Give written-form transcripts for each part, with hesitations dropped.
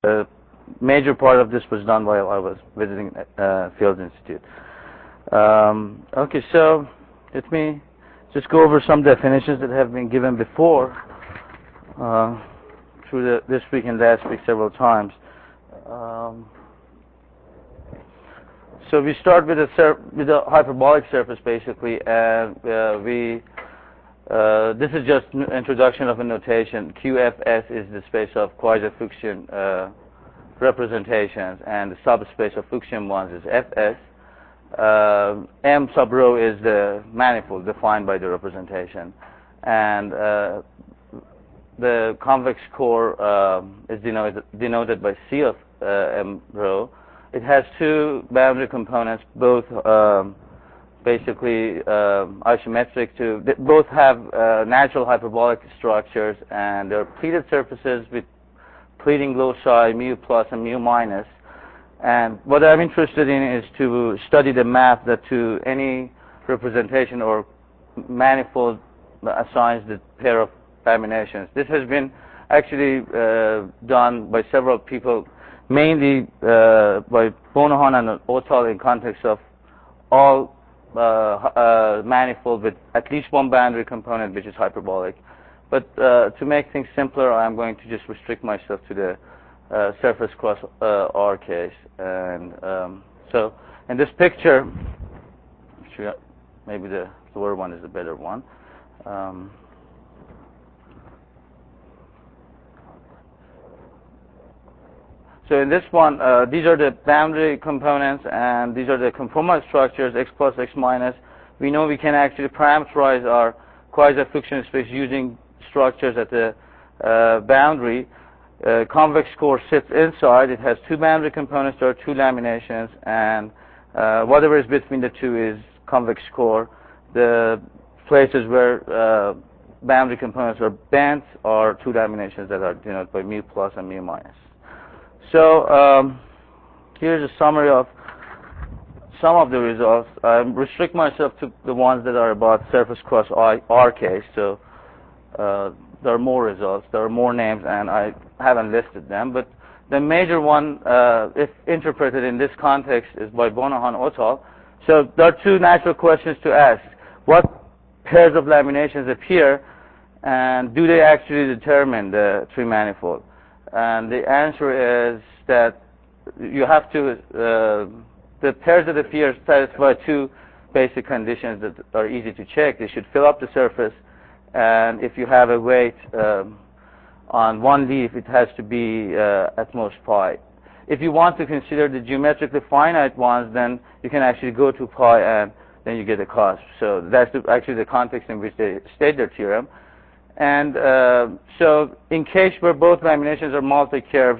major part of this was done while I was visiting Fields Institute. Okay, so let me just go over some definitions that have been given before through this week and last week several times. So we start with a hyperbolic surface basically, and this is just an introduction of a notation. QFS is the space of quasi-Fuchsian representations, and the subspace of Fuchsian ones is Fs. M sub rho is the manifold defined by the representation, and the convex core is denoted by C of M rho. It has two boundary components, both basically isometric to, both have natural hyperbolic structures, and they're pleated surfaces with pleating loci mu plus and mu minus. And what I'm interested in is to study the map that to any representation or manifold assigns the pair of laminations. This has been actually done by several people, mainly by Bonohan and Otal in context of all manifold with at least one boundary component which is hyperbolic. But to make things simpler, I'm going to just restrict myself to the surface cross R case. And so in this picture, maybe the lower one is the better one. So in this one, these are the boundary components, and these are the conformal structures, x plus, x minus. We know we can actually parameterize our quasi-Fuchsian space using structures at the boundary. Convex core sits inside. It has two boundary components. There are two laminations, and whatever is between the two is convex core. The places where boundary components are bent are two laminations that are denoted by mu plus and mu minus. So here's a summary of some of the results. I restrict myself to the ones that are about surface cross R case. So there are more results, there are more names, and I haven't listed them. But the major one, if interpreted in this context, is by Bonohan Otal. So there are two natural questions to ask. What pairs of laminations appear, and do they actually determine the tree manifold? And the answer is that you have to, the pairs that appear satisfy two basic conditions that are easy to check. They should fill up the surface, and if you have a weight on one leaf, it has to be at most pi. If you want to consider the geometrically finite ones, then you can actually go to pi, and then you get a cost. So that's actually the context in which they state their theorem. And so in case where both laminations are multi-curves,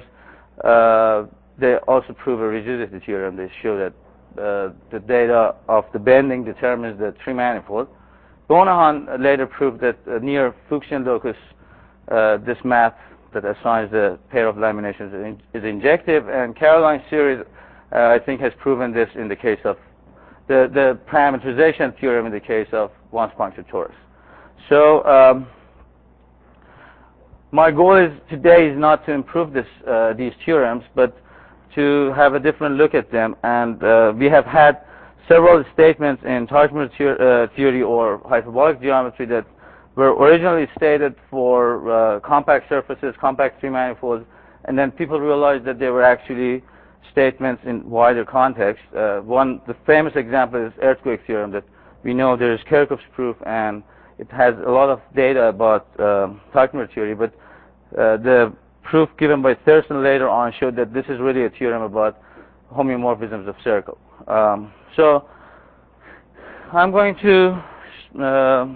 they also prove a rigidity theorem. They show that the data of the bending determines the tree manifold. Bonohan later proved that near Fuchsian locus, this map that assigns the pair of laminations is injective, and Caroline's series, I think, has proven this in the case of the parameterization theorem in the case of one-punctured torus. So my goal today is not to improve these theorems, but to have a different look at them. And we have had several statements in Teichmüller theory or hyperbolic geometry that were originally stated for compact surfaces, compact tree manifolds, and then people realized that they were actually statements in wider context. The famous example is earthquake theorem, that we know there is Kirchhoff's proof, and it has a lot of data about Teichmüller theory, but the proof given by Thurston later on showed that this is really a theorem about homeomorphisms of circle. So I'm going to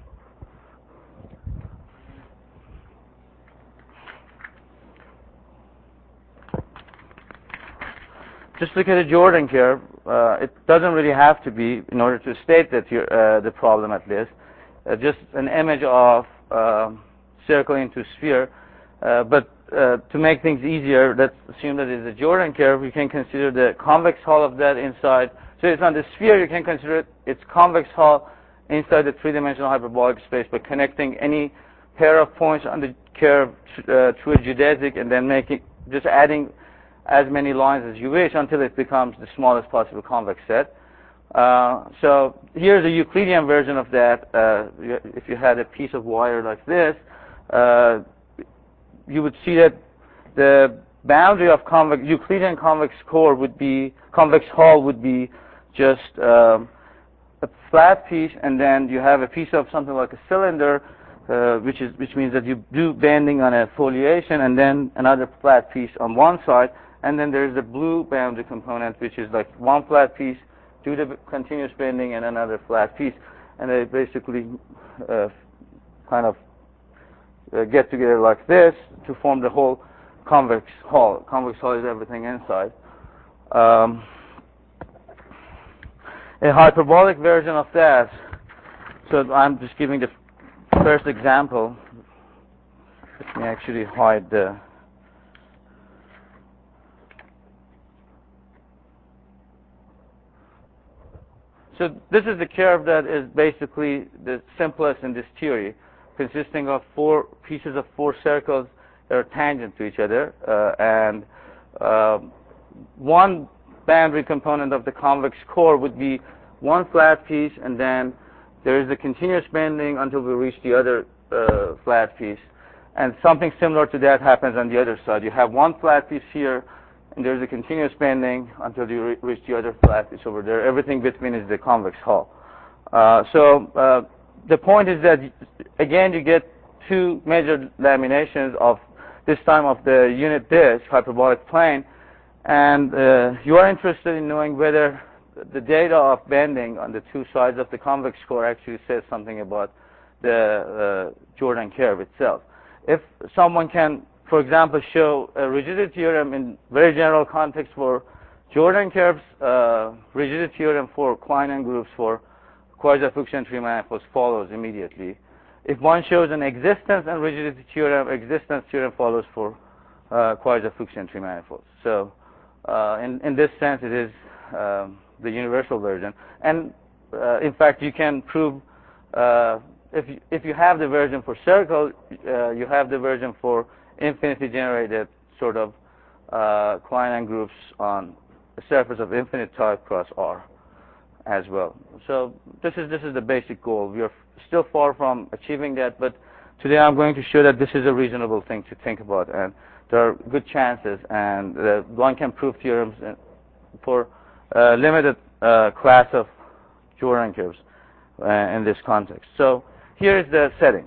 just look at a Jordan curve. It doesn't really have to be in order to state that the problem at least. Just an image of circle into sphere. But to make things easier, let's assume that it's a Jordan curve. You can consider the convex hull of that inside. So it's on the sphere. You can consider its convex hull inside the three-dimensional hyperbolic space by connecting any pair of points on the curve through a geodesic, and then just adding as many lines as you wish until it becomes the smallest possible convex set. So here's a Euclidean version of that. If you had a piece of wire like this, you would see that the boundary of Euclidean convex core would be, convex hull would be just a flat piece, and then you have a piece of something like a cylinder, which means that you do bending on a foliation, and then another flat piece on one side, and then there's the blue boundary component, which is like one flat piece, do the continuous bending, and another flat piece, and they basically kind of get together like this to form the whole convex hull. Convex hull is everything inside. A hyperbolic version of that. So I'm just giving the first example. Let me actually hide the. So this is the curve that is basically the simplest in this theory, consisting of four pieces of four circles that are tangent to each other, and one boundary component of the convex core would be one flat piece, and then there is a continuous bending until we reach the other flat piece. And something similar to that happens on the other side. You have one flat piece here, and there's a continuous bending until you reach the other flat piece over there. Everything between is the convex hull. So the point is that, again, you get two major laminations of this time of the unit disk, hyperbolic plane, and you are interested in knowing whether the data of bending on the two sides of the convex core actually says something about the Jordan curve itself. If someone can, for example, show a rigidity theorem in very general context for Jordan curves, rigidity theorem for Klein groups for quasi-Fuchsian tree manifolds follows immediately. If one shows an existence and rigidity theorem, existence theorem follows for quasi-Fuchsian tree manifolds. So in this sense, it is the universal version. And in fact, you can prove, if you have the version for circle, you have the version for infinitely generated sort of Klein groups on a surface of infinite type cross R as well. So this is the basic goal. We are still far from achieving that, but today I'm going to show that this is a reasonable thing to think about, and there are good chances, and one can prove theorems for a limited class of Jordan curves in this context. So here is the setting.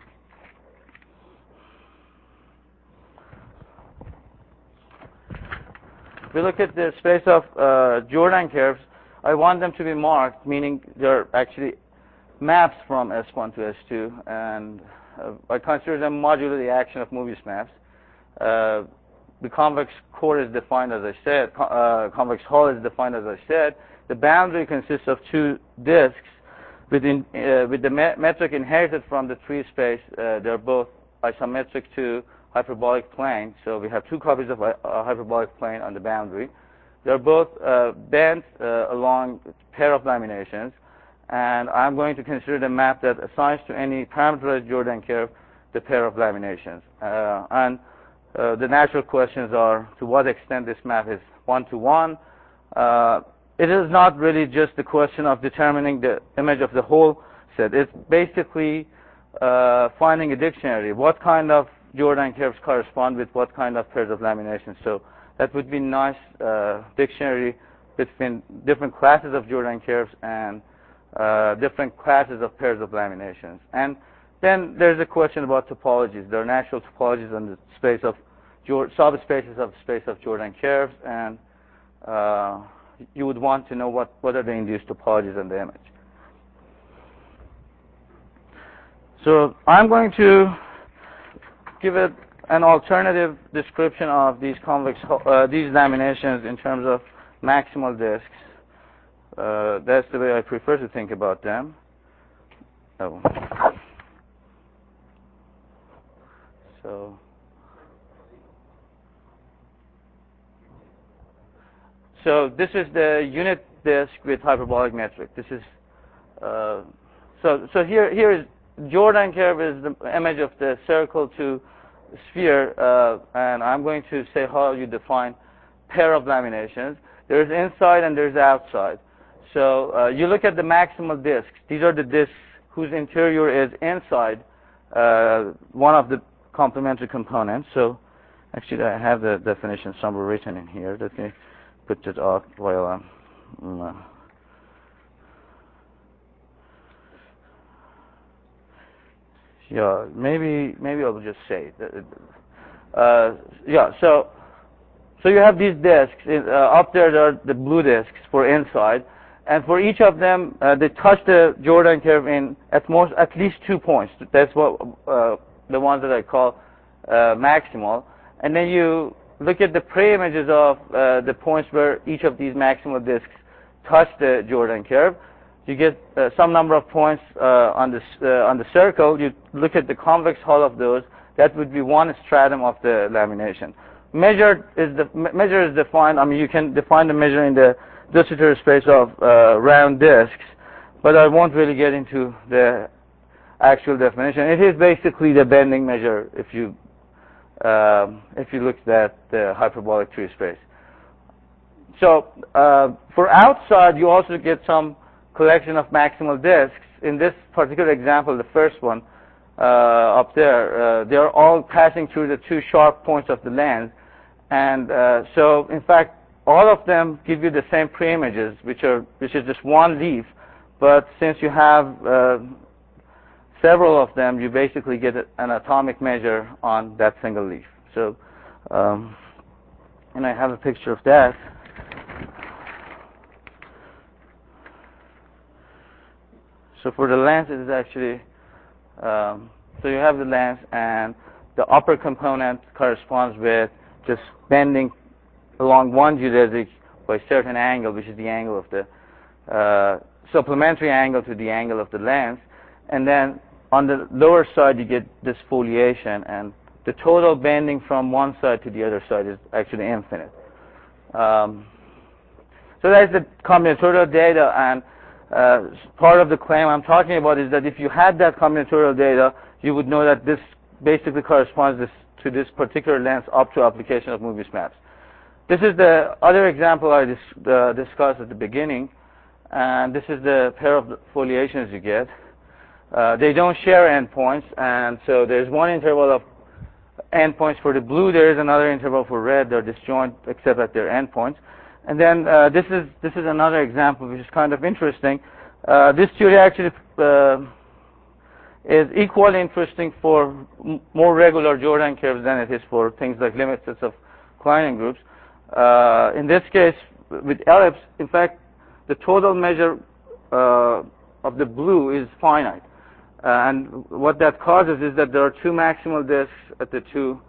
If we look at the space of Jordan curves, I want them to be marked, meaning they're actually maps from S1 to S2, and I consider them modular the action of Mobius maps. The convex core is defined as I said, convex hull is defined as I said. The boundary consists of two disks with the metric inherited from the tree space. They're both isometric to hyperbolic plane, so we have two copies of a hyperbolic plane on the boundary. They're both bent along a pair of laminations, and I'm going to consider the map that assigns to any parameterized Jordan curve the pair of laminations. And the natural questions are, to what extent this map is one-to-one. It is not really just the question of determining the image of the whole set. It's basically finding a dictionary. What kind of Jordan curves correspond with what kind of pairs of laminations? So that would be nice dictionary between different classes of Jordan curves and different classes of pairs of laminations. And then there's a question about topologies. There are natural topologies on the space of subspaces of space of Jordan curves, and you would want to know what are the induced topologies in the image. So I'm going to give it an alternative description of these these laminations in terms of maximal disks. That's the way I prefer to think about them. Oh. So this is the unit disk with hyperbolic metric. This is so here is Jordan curve is the image of the circle to sphere, and I'm going to say how you define pair of laminations. There's inside and there's outside. So you look at the maximal disks. These are the disks whose interior is inside one of the complementary components. So actually, I have the definition somewhere written in here. Let me put it out while I'm... yeah, maybe I will just say it. Yeah, so you have these disks. Up there are the blue disks for inside. And for each of them, they touch the Jordan curve in at least 2 points. That's what the ones that I call maximal. And then you look at the pre-images of the points where each of these maximal disks touch the Jordan curve. You get some number of points on the circle. You look at the convex hull of those. That would be one stratum of the lamination. Measure is defined. I mean, you can define the measure in the de Sitter space of round disks, but I won't really get into the actual definition. It is basically the bending measure if you look at the hyperbolic tree space. So for outside, you also get some collection of maximal disks. In this particular example, the first one up there, they are all passing through the 2 sharp points of the lens, and so in fact, all of them give you the same pre-images, which is just one leaf. But since you have several of them, you basically get an atomic measure on that single leaf. So, and I have a picture of that. So for the lens, it is actually, so you have the lens, and the upper component corresponds with just bending along one geodesic by a certain angle, which is the angle of the supplementary angle to the angle of the lens. And then on the lower side, you get this foliation, and the total bending from one side to the other side is actually infinite. So that's the combinatorial data, and part of the claim I'm talking about is that if you had that combinatorial data, you would know that this basically corresponds to this particular lens up to application of Mobius maps. This is the other example I discussed at the beginning, and this is the pair of foliations you get. They don't share endpoints, and so there's one interval of endpoints for the blue. There is another interval for red. They're disjoint except at their endpoints. And then this is another example which is kind of interesting. This theory actually is equally interesting for more regular Jordan curves than it is for things like limit sets of Kleinian groups. In this case, with ellipse, in fact, the total measure of the blue is finite. And what that causes is that there are 2 maximal disks at the 2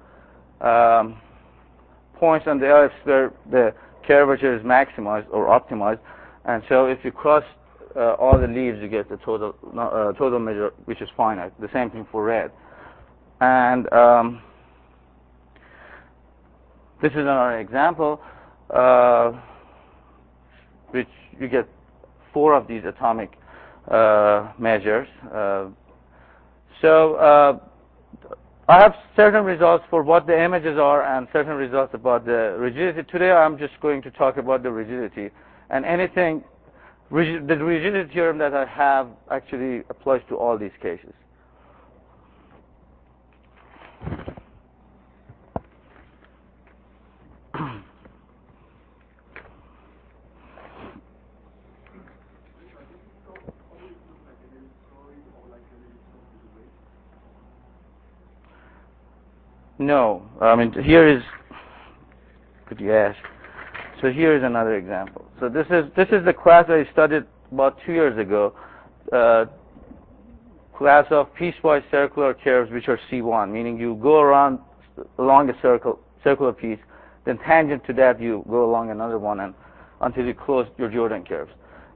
points on the ellipse where the curvature is maximized or optimized. And so if you cross all the leaves, you get the total measure, which is finite. The same thing for red. And this is another example, which you get 4 of these atomic measures. So I have certain results for what the images are and certain results about the rigidity. Today I'm just going to talk about the rigidity. And the rigidity theorem that I have actually applies to all these cases. No, I mean, here is, could you ask? So here is another example. So this is the class I studied about 2 years ago, class of piecewise circular curves, which are C1, meaning you go along a circular piece, then tangent to that you go along another one, and until you close your Jordan curves.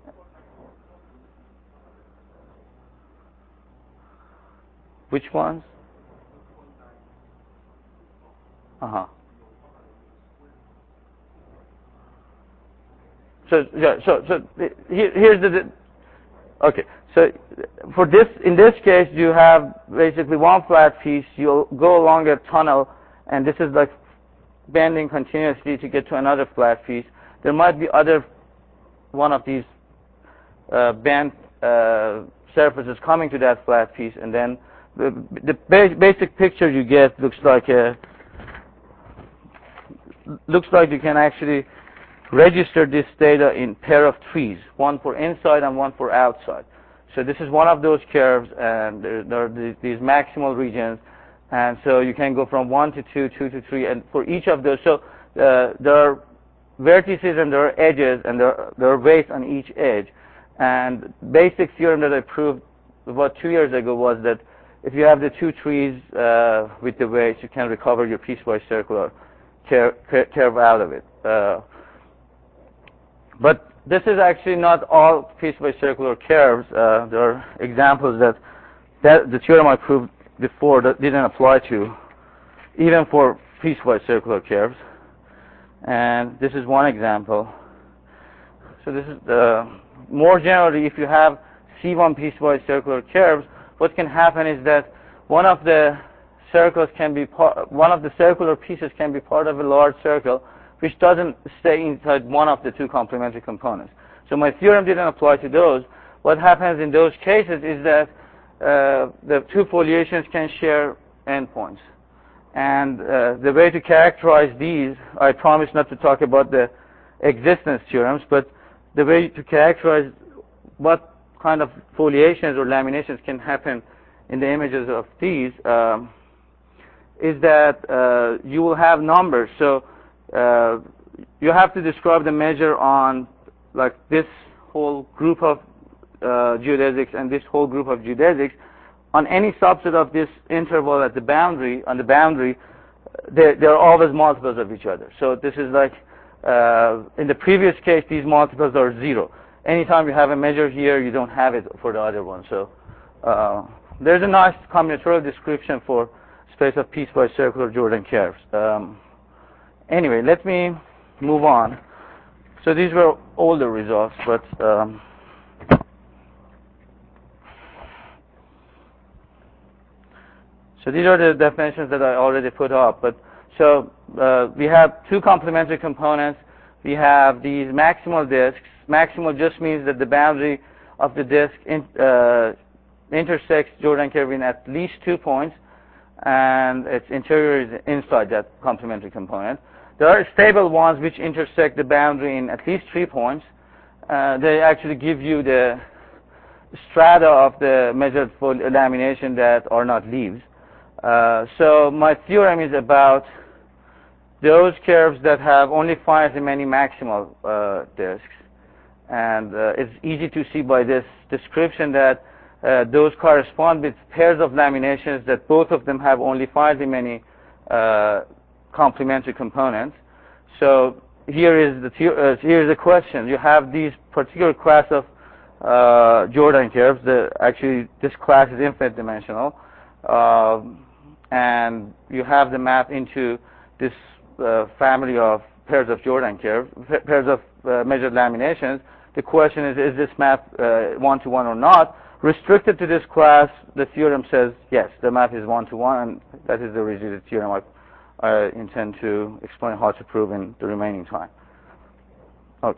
Which ones? So yeah, so here's the okay. So for this, in this case, you have basically one flat piece. You'll go along a tunnel, and this is like bending continuously to get to another flat piece. There might be other one of these bent surfaces coming to that flat piece, and then the basic picture you get looks like you can actually register this data in pair of trees, one for inside and one for outside. So this is one of those curves, and there are these maximal regions, and so you can go from 1 to 2, 2 to 3, and for each of those, so there are vertices and there are edges, and there are weights on each edge. And basic theorem that I proved about 2 years ago was that if you have the two trees with the weights, you can recover your piecewise circular curve out of it. But this is actually not all piecewise circular curves. There are examples that the theorem I proved before that didn't apply to, even for piecewise circular curves. And this is one example. So this is more generally, if you have C1 piecewise circular curves, what can happen is that one of the circles can be one of the circular pieces can be part of a large circle, which doesn't stay inside one of the two complementary components. So my theorem didn't apply to those. What happens in those cases is that the two foliations can share endpoints. And the way to characterize these, I promise not to talk about the existence theorems, but the way to characterize what kind of foliations or laminations can happen in the images of these is that you will have numbers. So you have to describe the measure on like this whole group of geodesics and this whole group of geodesics. On any subset of this interval at the boundary, on the boundary, there are always multiples of each other. So this is like, in the previous case, these multiples are 0. Anytime you have a measure here, you don't have it for the other one. So there's a nice combinatorial description for space of piecewise circular Jordan curves. Anyway, let me move on. So these were older results, but so these are the definitions that I already put up. But so we have two complementary components. We have these maximal disks. Maximal just means that the boundary of the disk intersects Jordan curve in at least 2 points, and its interior is inside that complementary component. There are stable ones which intersect the boundary in at least 3 points. They actually give you the strata of the measured lamination that are not leaves. So my theorem is about those curves that have only finitely many maximal disks. And it's easy to see by this description that those correspond with pairs of laminations that both of them have only finitely many complementary components. So here is the question. You have these particular class of Jordan curves. Actually, this class is infinite dimensional. And you have the map into this family of pairs of Jordan curves, pairs of measured laminations. The question is this map one-to-one or not? Restricted to this class, the theorem says yes, the map is one-to-one, and that is the rigidity theorem I intend to explain how to prove in the remaining time. Okay.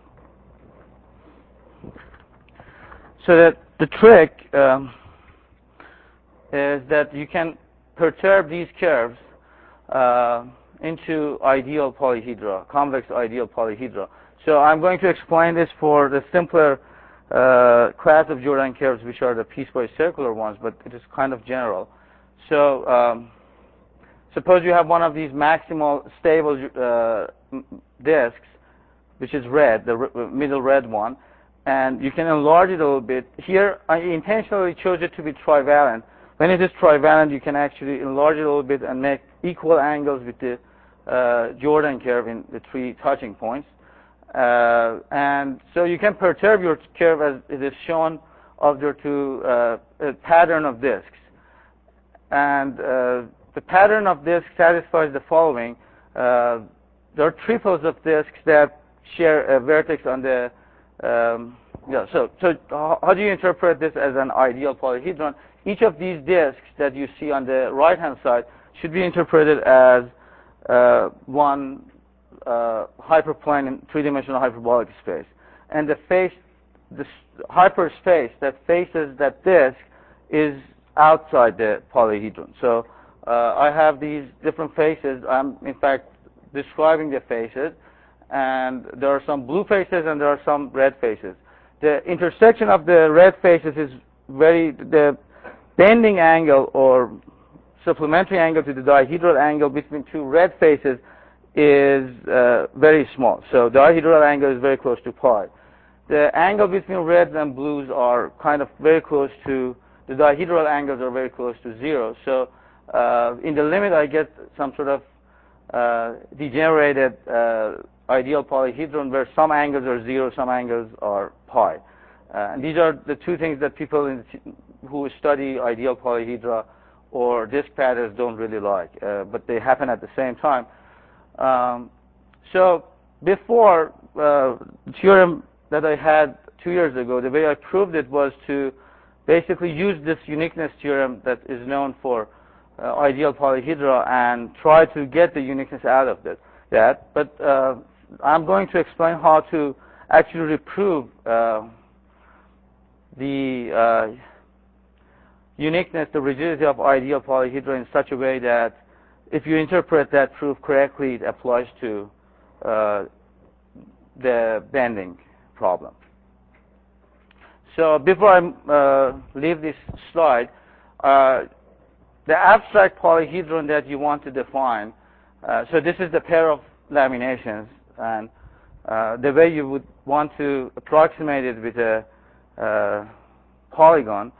So that the trick is that you can perturb these curves into ideal polyhedra, convex ideal polyhedra. So I'm going to explain this for the simpler class of Jordan curves, which are the piecewise circular ones, but it is kind of general. So suppose you have one of these maximal stable disks, which is red, the middle red one, and you can enlarge it a little bit. Here, I intentionally chose it to be trivalent. When it is trivalent, you can actually enlarge it a little bit and make equal angles with the Jordan curve in the 3 touching points. And so you can perturb your curve as it is shown of your two pattern of disks. And the pattern of disks satisfies the following. There are triples of disks that share a vertex on the Yeah, so how do you interpret this as an ideal polyhedron? Each of these disks that you see on the right-hand side should be interpreted as one hyperplane in three-dimensional hyperbolic space. And the face, this hyperspace that faces that disk is outside the polyhedron. So I have these different faces. I'm, in fact, describing the faces. And there are some blue faces and there are some red faces. The intersection of the red faces is the bending angle or supplementary angle to the dihedral angle between two red faces is very small. So dihedral angle is very close to pi. The angle between reds and blues are kind of very close to, the dihedral angles are very close to 0. So in the limit I get some sort of degenerated ideal polyhedron where some angles are 0, some angles are pi. And these are the two things that people who study ideal polyhedra or disk patterns don't really like, but they happen at the same time. So before, the theorem that I had 2 years ago, the way I proved it was to basically use this uniqueness theorem that is known for ideal polyhedra and try to get the uniqueness out of that. But I'm going to explain how to actually reprove the uniqueness, the rigidity of ideal polyhedra in such a way that if you interpret that proof correctly, it applies to the bending problem. So before I leave this slide, the abstract polyhedron that you want to define, so this is the pair of laminations, and the way you would want to approximate it with a polyhedron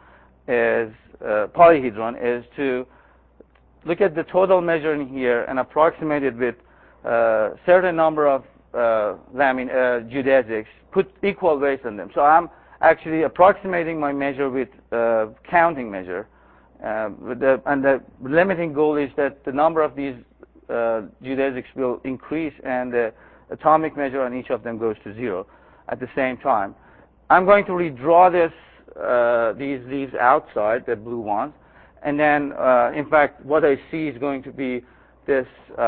is to look at the total measure in here and approximate it with a certain number of geodesics, put equal weights on them. So I'm actually approximating my measure with counting measure. And the limiting goal is that the number of these geodesics will increase and the atomic measure on each of them goes to 0 at the same time. I'm going to redraw these outside, the blue ones, and then in fact what I see is going to be this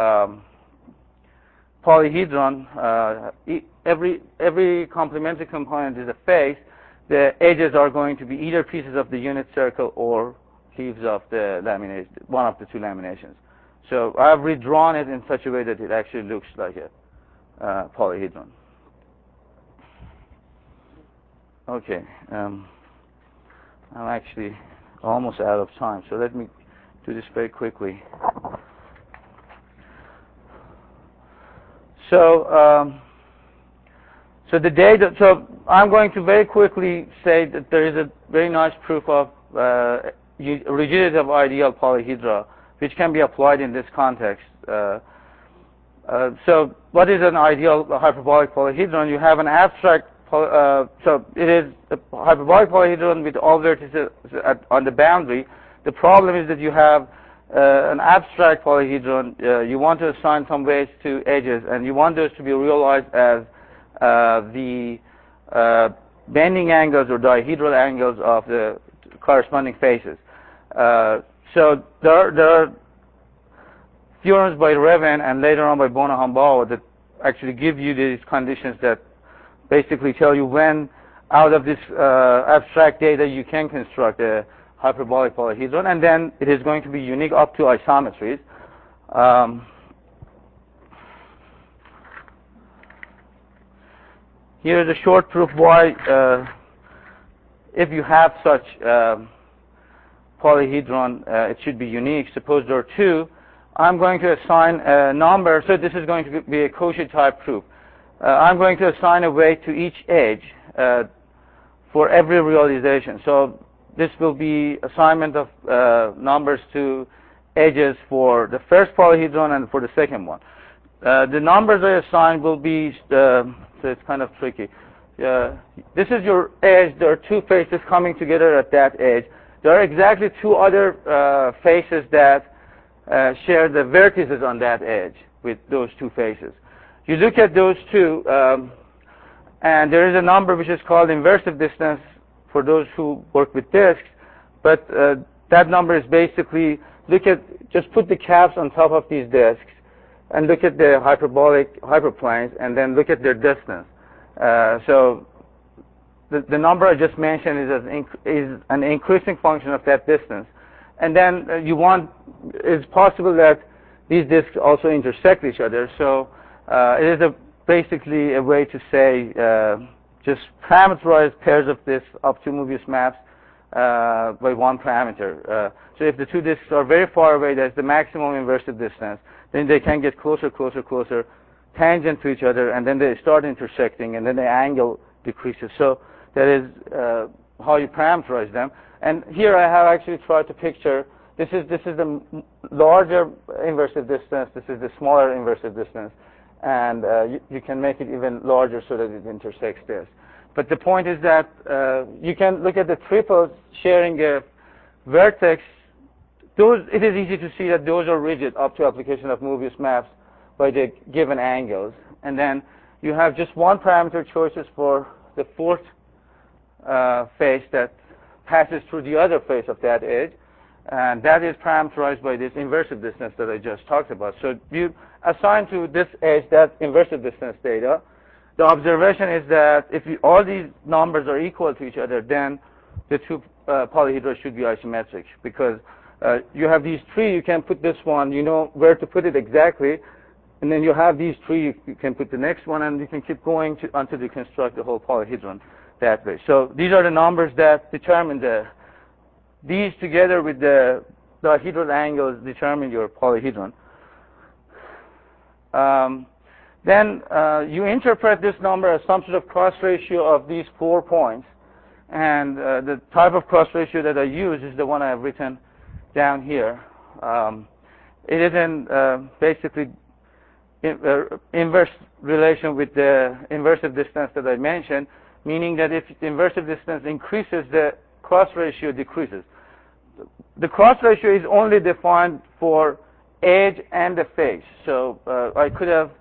polyhedron. Every complementary component is a face. The edges are going to be either pieces of the unit circle or leaves of the lamination, one of the two laminations. So I've redrawn it in such a way that it actually looks like a polyhedron. Okay, I'm actually almost out of time, so let me do this very quickly. So, so I'm going to very quickly say that there is a very nice proof of rigidity of ideal polyhedra, which can be applied in this context. So what is an ideal hyperbolic polyhedron? You have an abstract, so it is a hyperbolic polyhedron with all vertices on the boundary. The problem is that you have an abstract polyhedron. You want to assign some weights to edges, and you want those to be realized as the bending angles or dihedral angles of the corresponding faces. So there are theorems by Revin and later on by Bono-Hambao that actually give you these conditions that basically tell you when out of this abstract data you can construct a hyperbolic polyhedron, and then it is going to be unique up to isometries. Here is a short proof why if you have such polyhedron, it should be unique. Suppose there are two. I'm going to assign a number, so this is going to be a Cauchy type proof. I'm going to assign a weight to each edge for every realization. So this will be assignment of numbers to edges for the first polyhedron and for the second one. The numbers I assign will be, so it's kind of tricky. This is your edge. There are two faces coming together at that edge. There are exactly two other faces that share the vertices on that edge with those two faces. You look at those two, And there is a number which is called inversive distance for those who work with disks. But that number is basically, just put the caps on top of these disks and look at the hyperbolic hyperplanes and then look at their distance. So the number I just mentioned is an increasing function of that distance. And then it's possible that these disks also intersect each other. So it is basically a way to say just parameterize pairs of disks up to Mobius maps by one parameter. So if the two disks are very far away, that's the maximum inversive distance. Then they can get closer, tangent to each other, and then they start intersecting, and then the angle decreases. So that is how you parameterize them. And here I have actually tried to picture, this is the larger inversive distance, this is the smaller inversive distance, and you can make it even larger so that it intersects this. But the point is that you can look at the triples sharing a vertex. It is easy to see that those are rigid up to application of Mobius maps by the given angles. And then you have just one parameter choices for the fourth face that passes through the other face of that edge. And that is parameterized by this inversive distance that I just talked about. So you assign to this edge that inversive distance data. The observation is that if all these numbers are equal to each other, then the two polyhedra should be isometric, because you have these three, you can put this one, you know where to put it exactly, and then you have these three, you can put the next one, and you can keep going until you construct the whole polyhedron that way. So these are the numbers that determine these together with the dihedral angles determine your polyhedron. Then you interpret this number as some sort of cross ratio of these 4 points. And the type of cross ratio that I use is the one I have written down here. It is in basically inverse relation with the inversive distance that I mentioned, meaning that if the inversive distance increases, the cross ratio decreases. The cross ratio is only defined for edge and the face. So I could have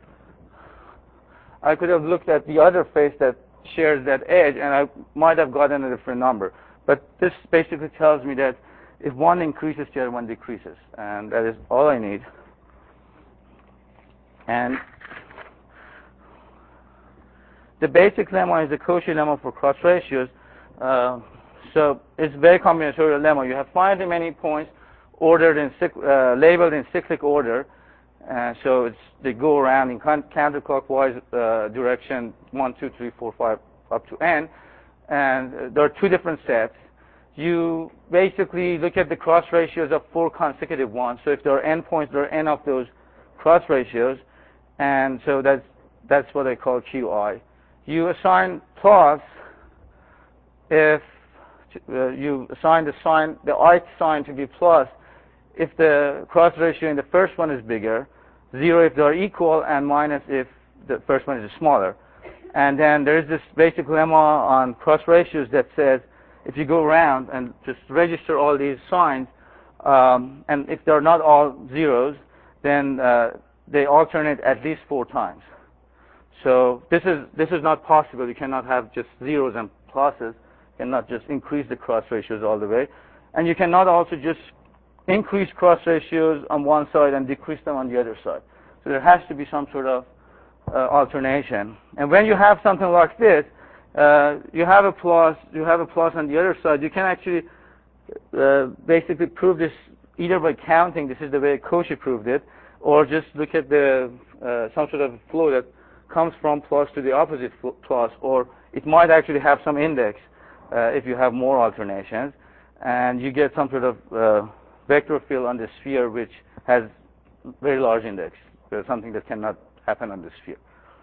looked at the other face that shares that edge, and I might have gotten a different number. But this basically tells me that if one increases, the other one decreases. And that is all I need. And the basic lemma is the Cauchy lemma for cross ratios. So it's very combinatorial lemma. You have finitely many points ordered in labeled in cyclic order. So they go around in counterclockwise direction, 1, 2, 3, 4, 5, up to n. And there are two different sets. You basically look at the cross ratios of 4 consecutive ones. So if there are n points, there are n of those cross ratios. And so that's what I call QI. You assign plus if you assign the ith sign to be plus if the cross ratio in the first one is bigger, 0 if they're equal, and minus if the first one is smaller. And then there is this basic lemma on cross ratios that says if you go around and just register all these signs, and if they're not all zeros, then they alternate at least 4 times. So this is not possible. You cannot have just zeros and pluses. You cannot just increase the cross ratios all the way. And you cannot also just increase cross ratios on one side and decrease them on the other side. So there has to be some sort of alternation. And when you have something like this, you have a plus on the other side. You can actually basically prove this either by counting, this is the way Cauchy proved it, or just look at the some sort of flow that comes from plus to the opposite plus, or it might actually have some index if you have more alternations, and you get some sort of vector field on the sphere which has very large index. There's something that cannot happen on the sphere.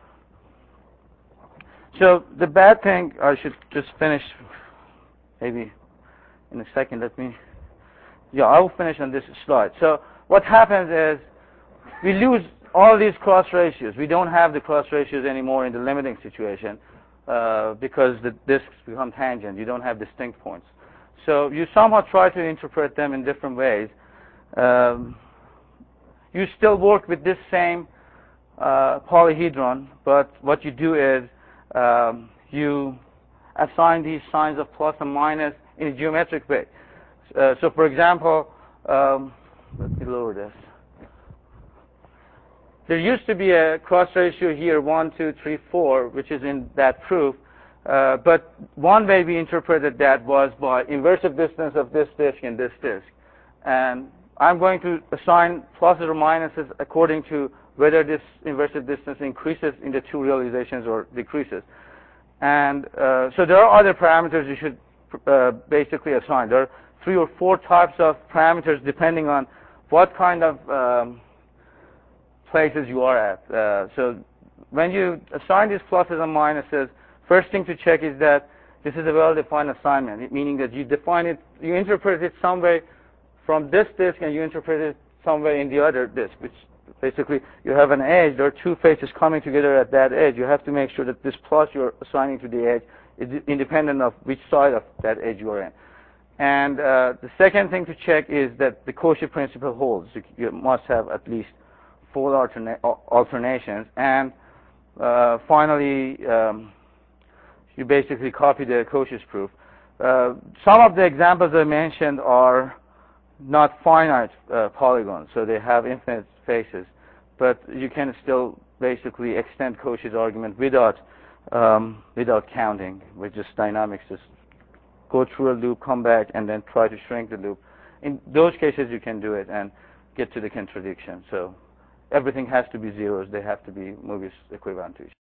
So the bad thing, I should just finish maybe in a second. I will finish on this slide. So what happens is we lose all these cross ratios. We don't have the cross ratios anymore in the limiting situation because the disks become tangent. You don't have distinct points. So you somehow try to interpret them in different ways. You still work with this same polyhedron, but what you do is you assign these signs of plus and minus in a geometric way. So for example, let me lower this. There used to be a cross ratio here, 1, 2, 3, 4, which is in that proof. But one way we interpreted that was by inversive distance of this disk and this disk. And I'm going to assign pluses or minuses according to whether this inversive distance increases in the two realizations or decreases. And so there are other parameters you should basically assign. There are 3 or 4 types of parameters depending on what kind of places you are at. So when you assign these pluses and minuses, first thing to check is that this is a well-defined assignment, meaning that you define it, you interpret it some way from this disk and you interpret it some way in the other disk, which basically you have an edge, there are 2 faces coming together at that edge. You have to make sure that this plus you're assigning to the edge is independent of which side of that edge you are in. And the second thing to check is that the Cauchy principle holds. You must have at least 4 alternations. And finally, you basically copy the Cauchy's proof. Some of the examples I mentioned are not finite polygons, so they have infinite faces. But you can still basically extend Cauchy's argument without counting, with just dynamics. Just go through a loop, come back, and then try to shrink the loop. In those cases, you can do it and get to the contradiction. So everything has to be zeros. They have to be Mobius equivalent to each other.